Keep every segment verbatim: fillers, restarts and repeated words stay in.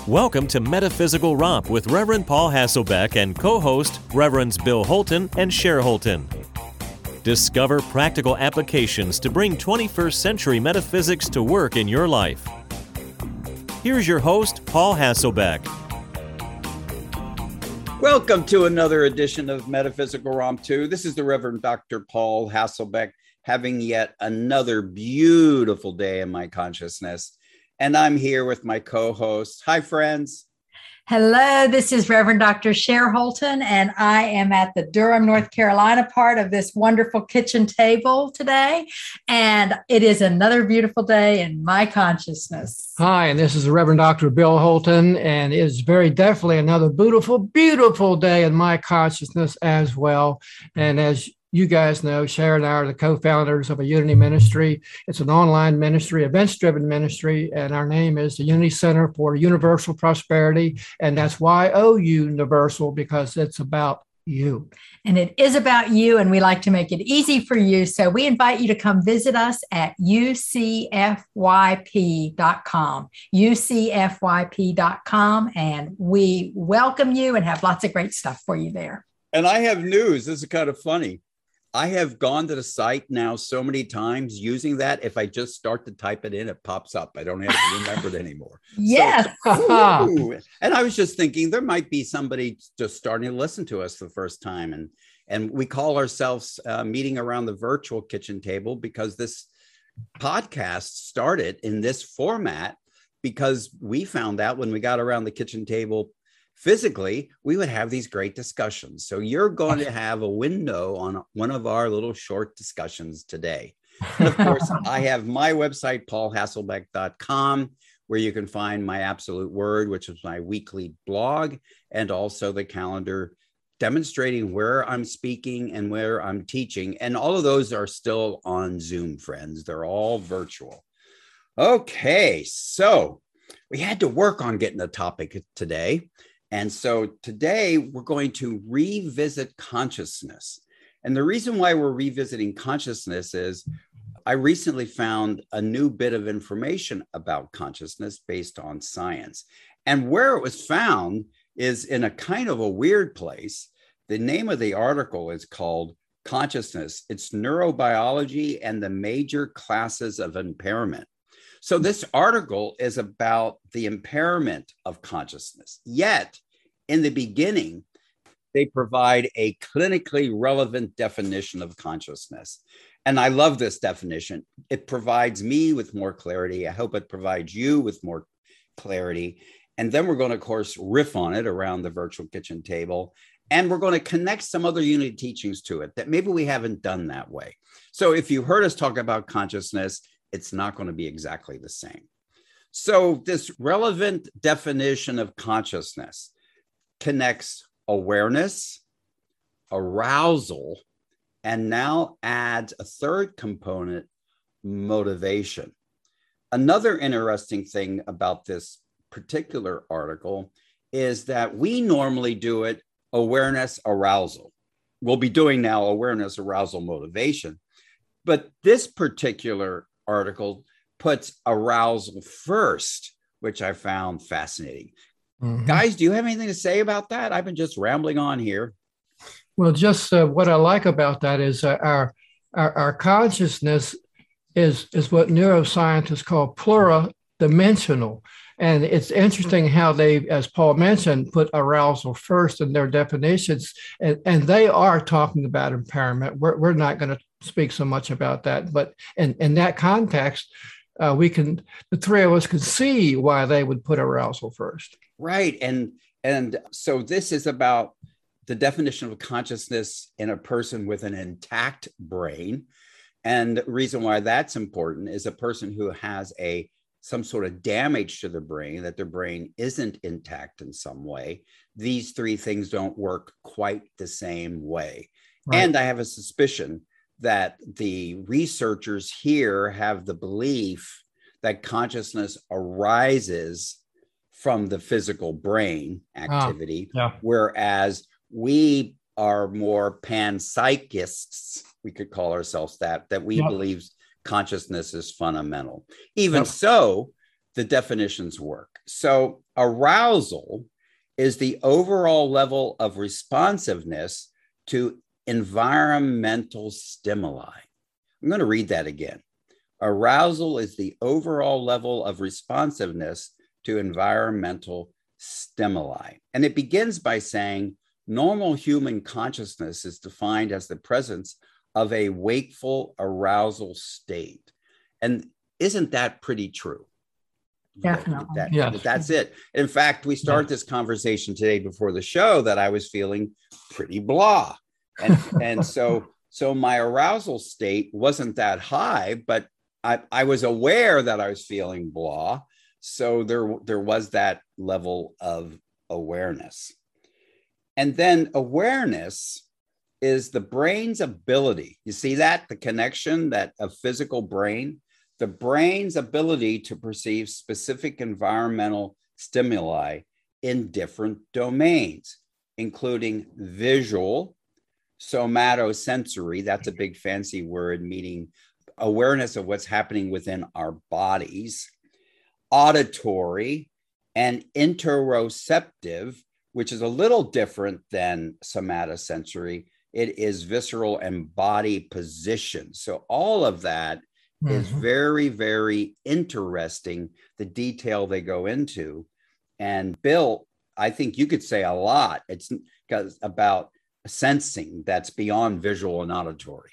Welcome to Metaphysical Romp with Reverend Paul Hasselbeck and co-host Reverends Bill Holton and Cher Holton. Discover practical applications to bring twenty-first century metaphysics to work in your life. Here's your host, Paul Hasselbeck. Welcome to another edition of Metaphysical Romp two. This is the Reverend Doctor Paul Hasselbeck, having yet another beautiful day in my consciousness. And I'm here with my co-host. Hi, friends. Hello, this is Reverend Doctor Cher Holton, and I am at the Durham, North Carolina part of this wonderful kitchen table today. And it is another beautiful day in my consciousness. Hi, and this is the Reverend Doctor Bill Holton, and it is very definitely another beautiful, beautiful day in my consciousness as well. And as you guys know, Cher and I are the co-founders of a Unity Ministry. It's an online ministry, events-driven ministry, and our name is the Unity Center for Universal Prosperity, and that's Y O U Universal because it's about you. And it is about you, and we like to make it easy for you. So we invite you to come visit us at U C F Y P dot com, U C F Y P dot com, and we welcome you and have lots of great stuff for you there. And I have news. This is kind of funny. I have gone to the site now so many times using that. If I just start to type it in, it pops up. I don't have to remember it anymore. Yes. So, and I was just thinking there might be somebody just starting to listen to us for the first time. And, and we call ourselves uh, Meeting Around the Virtual Kitchen Table because this podcast started in this format because we found out when we got around the kitchen table physically, we would have these great discussions. So you're going to have a window on one of our little short discussions today. And of course, I have my website, paul hasselbeck dot com, where you can find my Absolute Word, which is my weekly blog, and also the calendar demonstrating where I'm speaking and where I'm teaching. And all of those are still on Zoom, friends. They're all virtual. Okay, so we had to work on getting the topic today. And so today we're going to revisit consciousness. And the reason why we're revisiting consciousness is I recently found a new bit of information about consciousness based on science. And where it was found is in a kind of a weird place. The name of the article is called Consciousness. It's Neurobiology and the Major Classes of Impairment. So this article is about the impairment of consciousness. Yet, in the beginning, they provide a clinically relevant definition of consciousness. And I love this definition. It provides me with more clarity. I hope it provides you with more clarity. And then we're going to, of course, riff on it around the virtual kitchen table. And we're going to connect some other Unity teachings to it that maybe we haven't done that way. So if you heard us talk about consciousness, it's not going to be exactly the same. So this relevant definition of consciousness connects awareness, arousal, and now adds a third component, motivation. Another interesting thing about this particular article is that we normally do it awareness, arousal. We'll be doing now awareness, arousal, motivation. But this particular article puts arousal first, which I found fascinating. Mm-hmm. Guys, do you have anything to say about that? I've been just rambling on here. Well, just uh, what I like about that is uh, our, our our consciousness is is what neuroscientists call pluridimensional. And it's interesting how they, as Paul mentioned, put arousal first in their definitions. And, and they are talking about impairment. We're, we're not going to speak so much about that. But in, in that context, uh, we can, the three of us can see why they would put arousal first. Right. And, and so this is about the definition of consciousness in a person with an intact brain. And the reason why that's important is a person who has a some sort of damage to the brain, that their brain isn't intact in some way. These three things don't work quite the same way. Right. And I have a suspicion that the researchers here have the belief that consciousness arises from the physical brain activity, ah, yeah. whereas we are more panpsychists, we could call ourselves that, that we yep. believe consciousness is fundamental. Even yep. so, the definitions work. So arousal is the overall level of responsiveness to environmental stimuli. I'm going to read that again. Arousal is the overall level of responsiveness to environmental stimuli. And it begins by saying normal human consciousness is defined as the presence of a wakeful arousal state. And isn't that pretty true? Definitely. That, yes. that, that's it. In fact, we started this conversation today before the show that I was feeling pretty blah. And, and so, so my arousal state wasn't that high, but I, I was aware that I was feeling blah. So there, there was that level of awareness. And then awareness is the brain's ability. You see that? The connection that a physical brain, the brain's ability to perceive specific environmental stimuli in different domains, including visual, somatosensory, that's a big fancy word, meaning awareness of what's happening within our bodies, auditory, and interoceptive, which is a little different than somatosensory. It is visceral and body position. So all of that mm-hmm. is very, very interesting, the detail they go into. And Bill, I think you could say a lot. It's because about sensing that's beyond visual and auditory.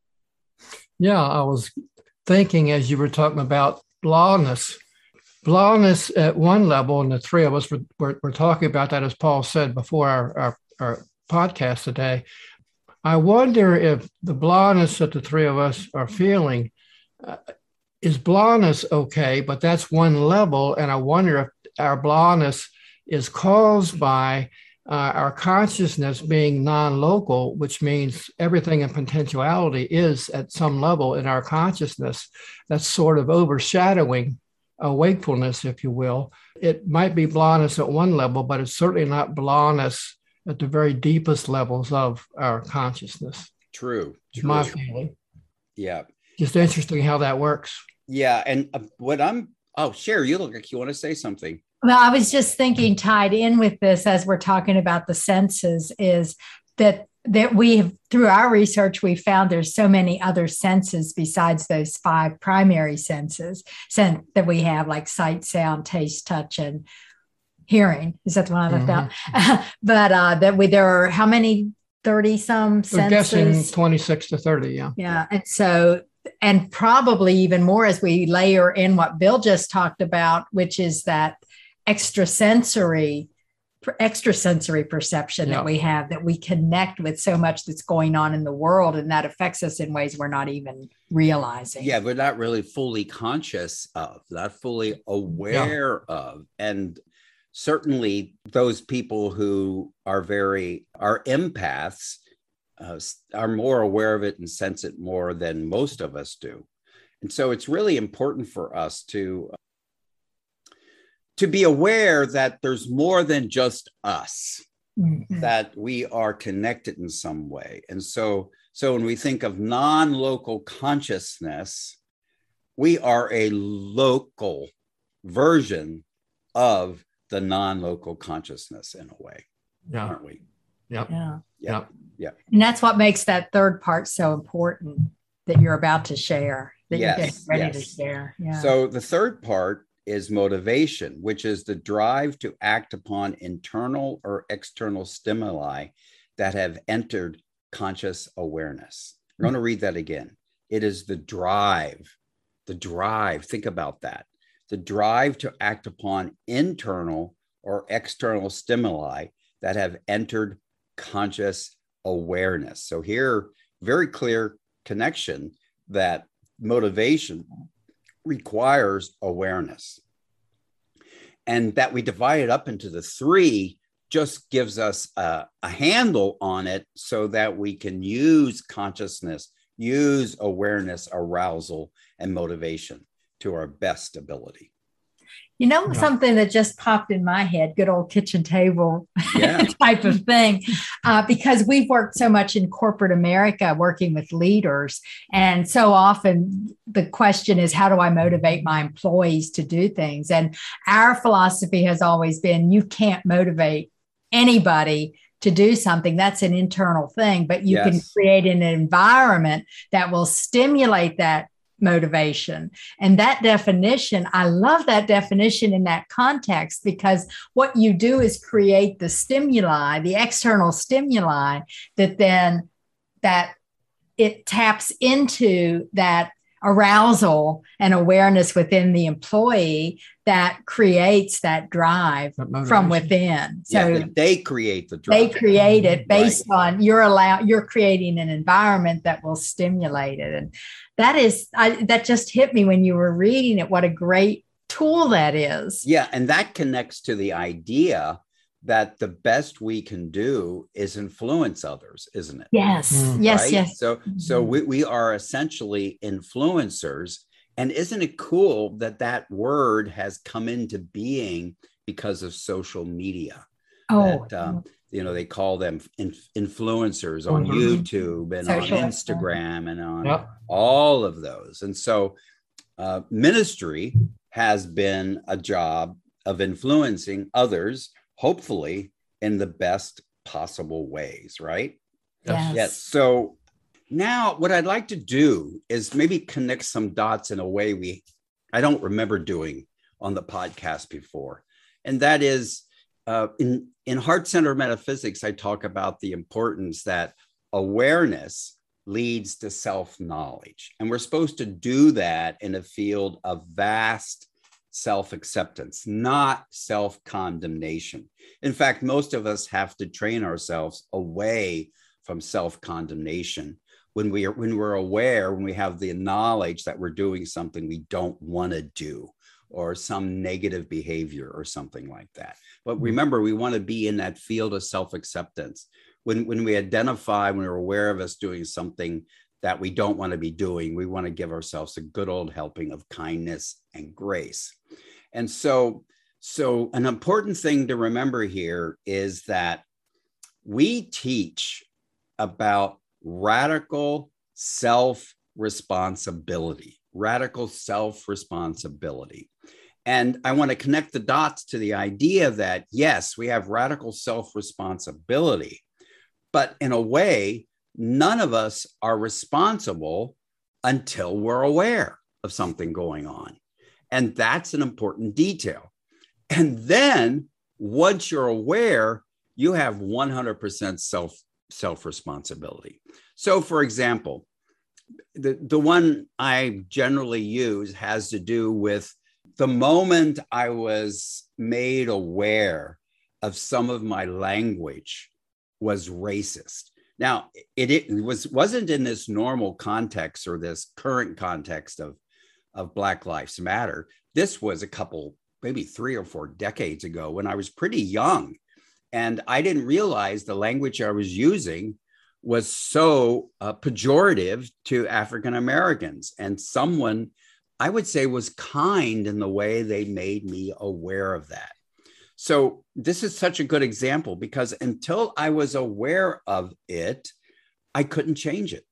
Yeah, I was thinking as you were talking about blahness, blahness at one level, and the three of us were, were, were talking about that, as Paul said before our, our, our podcast today. I wonder if the blahness that the three of us are feeling, uh, is blahness okay, but that's one level. And I wonder if our blahness is caused by uh, our consciousness being non-local, which means everything in potentiality is at some level in our consciousness that's sort of overshadowing a wakefulness, if you will. It might be blahness at one level, but it's certainly not blahness at the very deepest levels of our consciousness. True. It's true. my feeling. Yeah. Just interesting how that works. Yeah. And uh, what I'm, oh, Cher, you look like you want to say something. Well, I was just thinking tied in with this as we're talking about the senses is that that we have, through our research, we found there's so many other senses besides those five primary senses sen- that we have, like sight, sound, taste, touch, and hearing. Is that the one I left mm-hmm. out? But uh, that we there are how many? thirty some senses? I'm guessing twenty-six to thirty, yeah. Yeah. And so, and probably even more as we layer in what Bill just talked about, which is that extrasensory extrasensory perception yeah. that we have, that we connect with so much that's going on in the world, and that affects us in ways we're not even realizing. Yeah, we're not really fully conscious of, not fully aware yeah. of. And certainly those people who are very, are empaths, uh, are more aware of it and sense it more than most of us do. And so it's really important for us to to be aware that there's more than just us, mm-hmm. that we are connected in some way. And so, so when we think of non-local consciousness, we are a local version of the non-local consciousness in a way, yeah. aren't we? Yep. Yeah. Yeah. Yeah. And that's what makes that third part so important that you're about to share, that yes. you're getting ready yes. to share. Yeah. So the third part is motivation, which is the drive to act upon internal or external stimuli that have entered conscious awareness. I'm going to read that again. It is the drive, the drive, think about that, the drive to act upon internal or external stimuli that have entered conscious awareness. So here, very clear connection that motivation requires awareness. And that we divide it up into the three just gives us a, a handle on it so that we can use consciousness, use awareness, arousal, and motivation to our best ability. You know, Yeah. something that just popped in my head, good old kitchen table Yeah. type of thing, uh, because we've worked so much in corporate America working with leaders. And so often the question is, how do I motivate my employees to do things? And our philosophy has always been, you can't motivate anybody to do something. That's an internal thing, but you Yes. can create an environment that will stimulate that motivation. And that definition, I love that definition in that context, because what you do is create the stimuli, the external stimuli, that then that it taps into that arousal and awareness within the employee that creates that drive That from motivation. within. So Yeah, that they create the they drive. create it based on you're allow you're creating an environment that will stimulate it. And that is, I, that just hit me when you were reading it. What a great tool that is. Yeah, and that connects to the idea that the best we can do is influence others, isn't it? Yes, Mm. yes, Right? yes. So, so we, we are essentially influencers. And isn't it cool that that word has come into being because of social media? Oh, That, um, you know, they call them in, influencers on Mhm. YouTube and Social on Instagram and on Yep. all of those. And so uh, ministry has been a job of influencing others, hopefully in the best possible ways, right? yes. Yes. So now what I'd like to do is maybe connect some dots in a way we, I don't remember doing on the podcast before. And that is uh, in, in Heart Center Metaphysics, I talk about the importance that awareness leads to self-knowledge. And we're supposed to do that in a field of vast self-acceptance, not self-condemnation. In fact, most of us have to train ourselves away from self-condemnation. When we are, when we're aware, when we have the knowledge that we're doing something we don't want to do, or some negative behavior or something like that. But remember, we want to be in that field of self-acceptance. When, when we identify, when we're aware of us doing something that we don't want to be doing, we want to give ourselves a good old helping of kindness and grace. And so, so an important thing to remember here is that we teach about radical self-responsibility, radical self-responsibility. And I want to connect the dots to the idea that, yes, we have radical self-responsibility, but in a way, none of us are responsible until we're aware of something going on. And that's an important detail. And then once you're aware, you have one hundred percent self, self-responsibility. So for example, the, the one I generally use has to do with the moment I was made aware of some of my language was racist. Now, it, it was, wasn't in this normal context or this current context of, of Black Lives Matter. This was a couple, maybe three or four decades ago when I was pretty young. And I didn't realize the language I was using was so uh, pejorative to African Americans. And someone, I would say, was kind in the way they made me aware of that. So this is such a good example because until I was aware of it, I couldn't change it.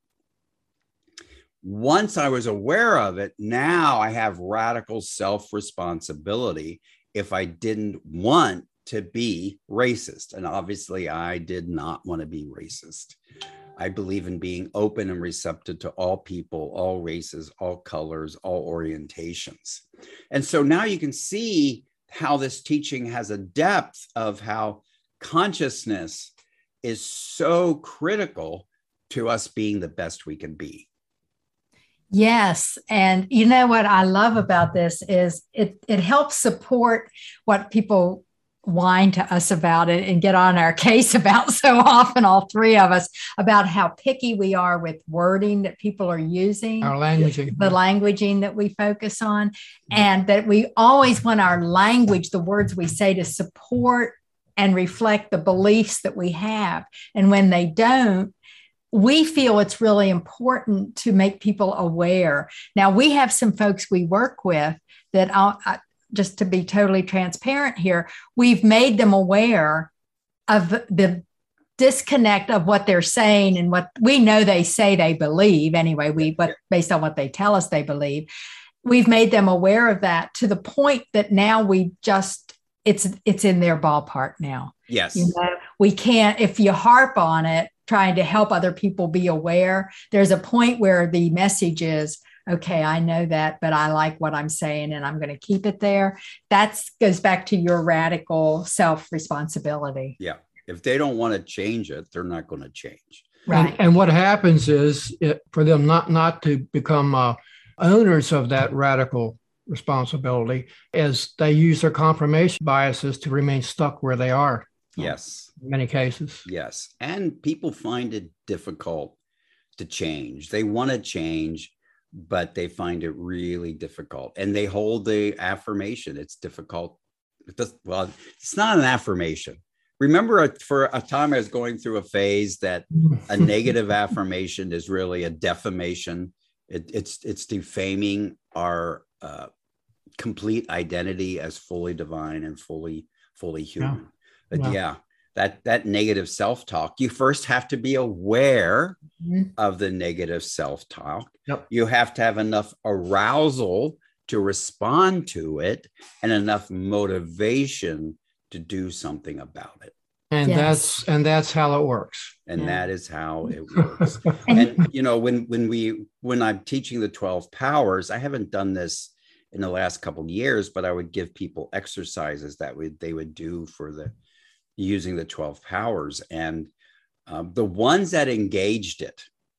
Once I was aware of it, now I have radical self-responsibility if I didn't want to be racist. And obviously I did not want to be racist. I believe in being open and receptive to all people, all races, all colors, all orientations. And so now you can see how this teaching has a depth of how consciousness is so critical to us being the best we can be. Yes. And you know what I love about this is it, it helps support what people whine to us about it and get on our case about so often, all three of us, about how picky we are with wording that people are using, Our languaging. the languaging that we focus on, and that we always want our language, the words we say, to support and reflect the beliefs that we have. And when they don't, we feel it's really important to make people aware. Now, we have some folks we work with that I, just to be totally transparent here, we've made them aware of the disconnect of what they're saying and what we know they say they believe anyway, we, but based on what they tell us they believe, we've made them aware of that to the point that now we just, it's, it's in their ballpark now. Yes. You know, we can't, if you harp on it, trying to help other people be aware, there's a point where the message is, okay, I know that, but I like what I'm saying and I'm going to keep it there. That goes back to your radical self-responsibility. Yeah. If they don't want to change it, they're not going to change. Right. And, and what happens is it, for them not, not to become uh, owners of that radical responsibility is they use their confirmation biases to remain stuck where they are. Yes. In many cases. Yes. And people find it difficult to change. They want to change, but they find it really difficult. And they hold the affirmation. It's difficult. It does, well, it's not an affirmation. Remember, for a time I was going through a phase that a negative affirmation is really a defamation. It, it's it's defaming our uh, complete identity as fully divine and fully fully human. Yeah. But yeah. yeah, that that negative self-talk. You first have to be aware mm-hmm. of the negative self-talk. Yep. You have to have enough arousal to respond to it and enough motivation to do something about it. And yes. that's and that's how it works. And yeah. that is how it works. And you know, when when we when I'm teaching the twelve powers, I haven't done this in the last couple of years, but I would give people exercises that would they would do for the using the twelve powers. And um, the ones that engaged it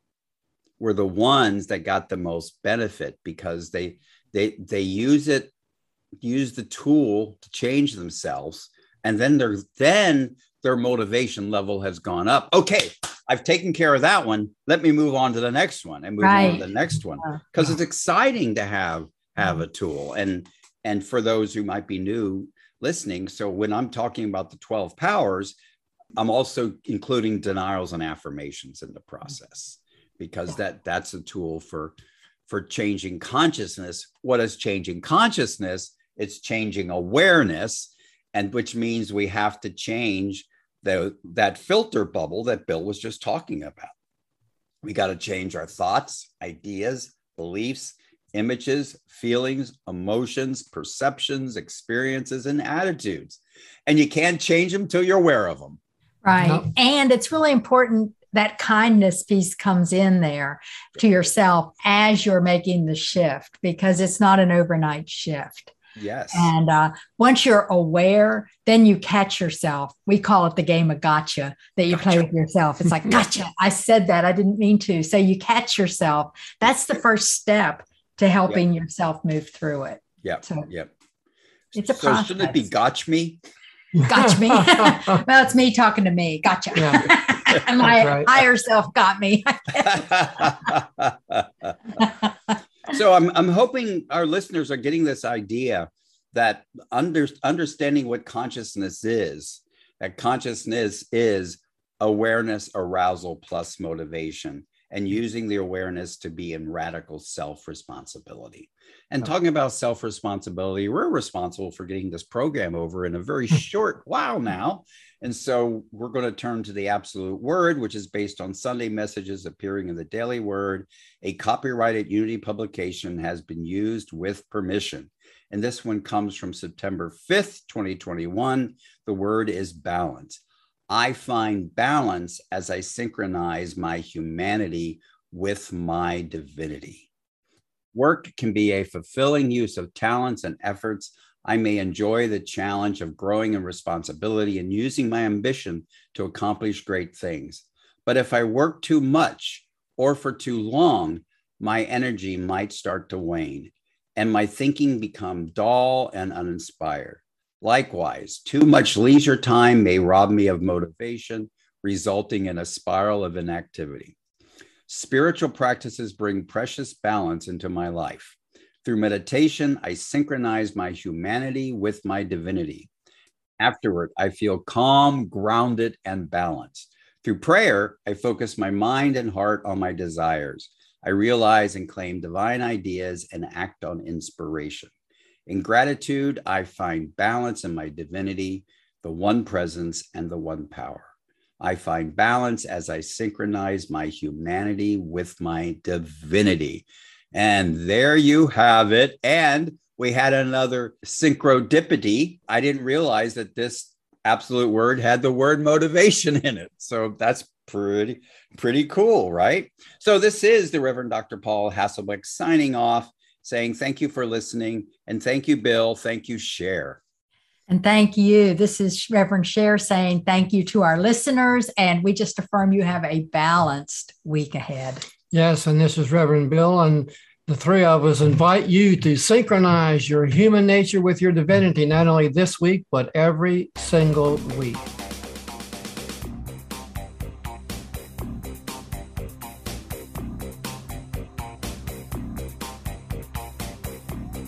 were the ones that got the most benefit because they they they use it, use the tool to change themselves. And then their then their motivation level has gone up. Okay, I've taken care of that one. Let me move on to the next one and move right. on to the next one. Because it's exciting to have have a tool. And and for those who might be new listening, so when I'm talking about the twelve powers, I'm also including denials and affirmations in the process, because that that's a tool for for changing consciousness. What is changing consciousness? It's changing awareness. And which means we have to change the, that filter bubble that Bill was just talking about. We got to change our thoughts, ideas, beliefs, images, feelings, emotions, perceptions, experiences, and attitudes. And you can't change them till you're aware of them. Right. No. And it's really important that kindness piece comes in there to yourself as you're making the shift, because it's not an overnight shift. Yes. And uh, once you're aware, then you catch yourself. We call it the game of gotcha that you gotcha. play with yourself. It's like, gotcha. I said that. I didn't mean to. So you catch yourself. That's the first step to helping yep. yourself move through it. Yep. So yep. It's a so process. Shouldn't it be gotch me? Gotcha me. Well, it's me talking to me. Gotcha. Yeah. My right. higher self got me. So I'm I'm hoping our listeners are getting this idea that under, understanding what consciousness is, that consciousness is awareness, arousal plus motivation, and using the awareness to be in radical self-responsibility. And talking about self-responsibility, we're responsible for getting this program over in a very short while now. And so we're going to turn to the Absolute Word, which is based on Sunday messages appearing in the Daily Word. A copyrighted Unity publication has been used with permission. And this one comes from September fifth, twenty twenty-one. The word is balance. I find balance as I synchronize my humanity with my divinity. Work can be a fulfilling use of talents and efforts. I may enjoy the challenge of growing in responsibility and using my ambition to accomplish great things. But if I work too much or for too long, my energy might start to wane and my thinking become dull and uninspired. Likewise, too much leisure time may rob me of motivation, resulting in a spiral of inactivity. Spiritual practices bring precious balance into my life. Through meditation, I synchronize my humanity with my divinity. Afterward, I feel calm, grounded, and balanced. Through prayer, I focus my mind and heart on my desires. I realize and claim divine ideas and act on inspiration. In gratitude, I find balance in my divinity, the one presence and the one power. I find balance as I synchronize my humanity with my divinity. And there you have it. And we had another synchrodipity. I didn't realize that this absolute word had the word motivation in it. So that's pretty, pretty cool, right? So this is the Reverend Doctor Paul Hasselbeck signing off, saying thank you for listening. And thank you, Bill. Thank you, Cher. And thank you. This is Reverend Cher saying thank you to our listeners. And we just affirm you have a balanced week ahead. Yes, and this is Reverend Bill. And the three of us invite you to synchronize your human nature with your divinity, not only this week, but every single week.